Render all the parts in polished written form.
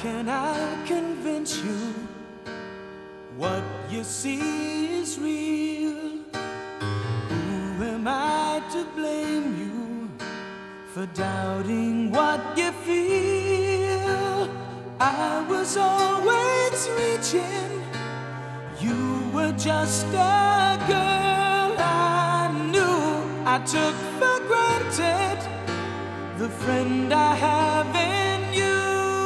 can I convince you what you see is real? Who am I to blame you for doubting what you feel? I was always reaching, you were just a girl I knew. I took for granted the friend I have in you.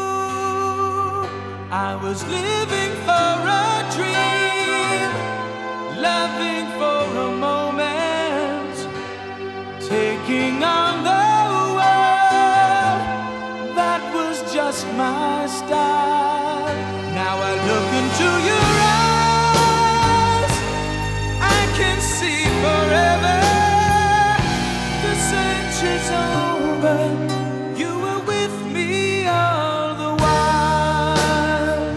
I was living for a dream, loving for a moment, taking on the world. That was just my style. Now I look into your eyes, I can see forever. The search is over, you were with me all the while.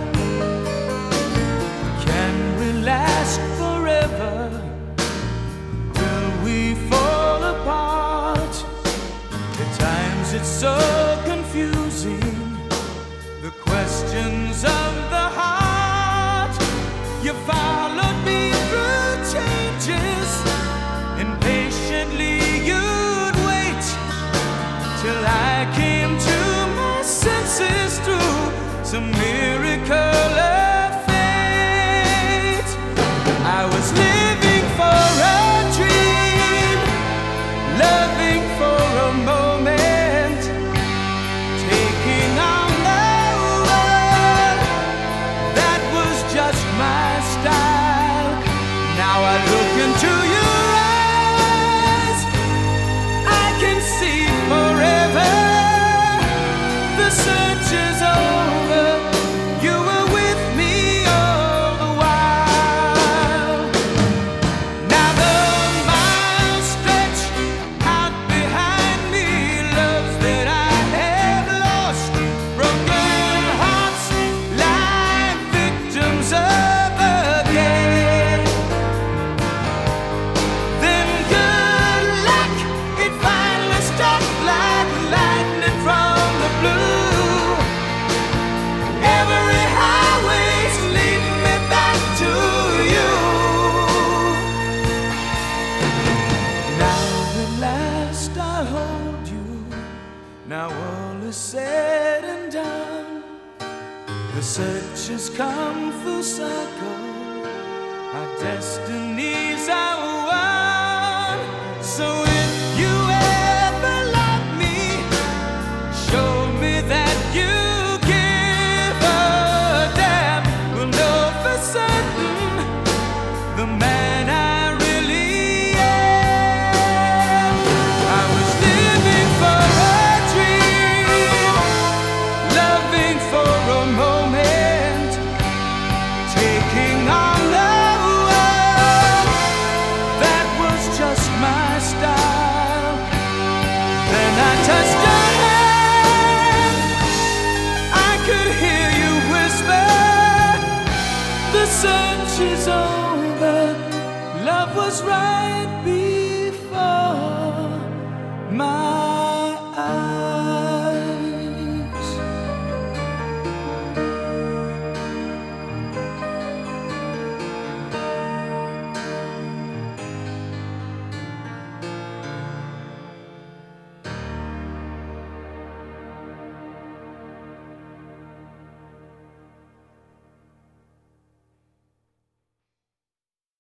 Can we last forever? Will we fall apart? At times it's so confusing, the questions of the heart. You followed me through changes, and patiently you'd wait till I came to my senses through some miracle of fate. I was living for a dream, loving for a moment, taking on the world. That was just my style. Now I look into your eyes, I can see forever. The search is over, you were with me all the while. Now the miles stretch out behind me, loves that I have lost, broken hearts lie victims of again. Then good luck, it finally struck like lightning from the blue. Every highway's leading me back to you. Now at last I hold you. Now all is said and done. The search has come full circle, our destinies are one. So if you ever love me, show me that you give a damn. We'll know for certain the man I really am. I was living for a dream, loving for a moment, taking on the world. That was just my style. Then I touched your hand, I could hear you whisper, the search is over, love was right before my